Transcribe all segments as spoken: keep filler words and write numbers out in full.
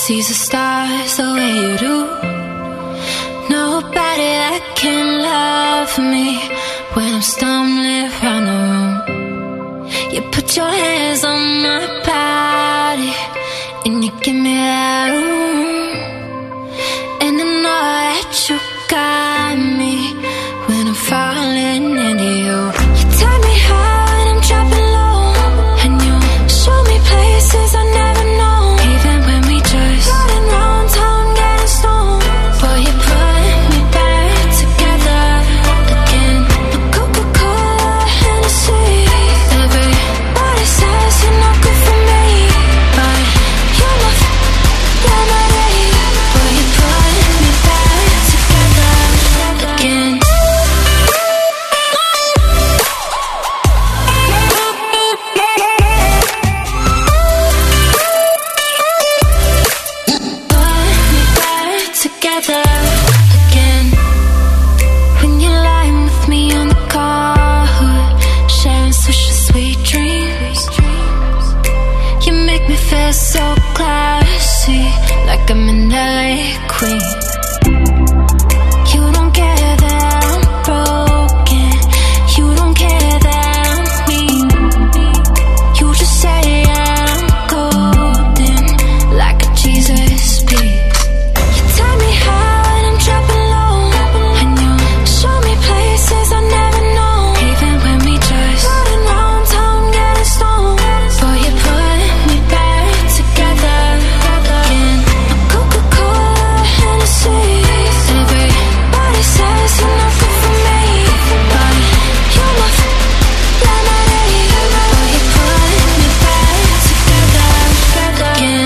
sees the stars the way you do. Nobody that can love me when I'm stumbling around the room. You put your hands on my body and you give me that room. And I know that you got me when I'm falling into you. You tell me how and I'm dropping low, and you show me places I never know. Even when we just riding round town getting stoned, boy, you put me back together again. A Coca-Cola, Hennessy. Everybody says you're not good for me, but you're my remedy. Boy, you put me back together again. Together again. When you're lying with me on the car hood, sharing such sweet dreams, you make me feel so classy, like I'm an L A queen. You don't care that I'm broken, you don't care that I'm mean. You just say I'm golden, like a Jesus piece. Tell me how and I'm dropping low, and you show me places I never know. Even when we just riding round town getting stoned, boy, you put me back together again. A Coca-Cola, Hennessy. Everybody says you're not good for me, but you're my remedy. Boy, you put me back together again.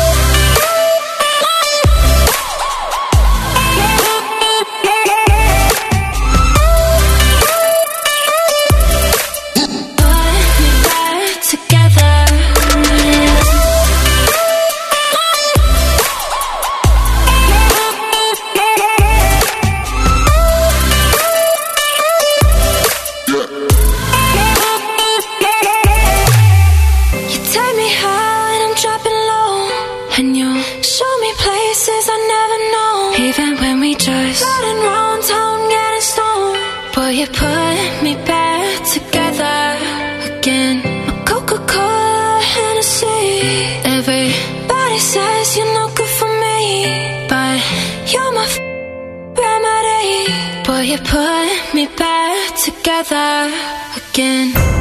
And you show me places I never know. Even when we just riding round town getting stoned, boy, you put me back together again. A Coca-Cola, Hennessy. Everybody says you're not good for me, but you're my remedy. Boy, you put me back together again.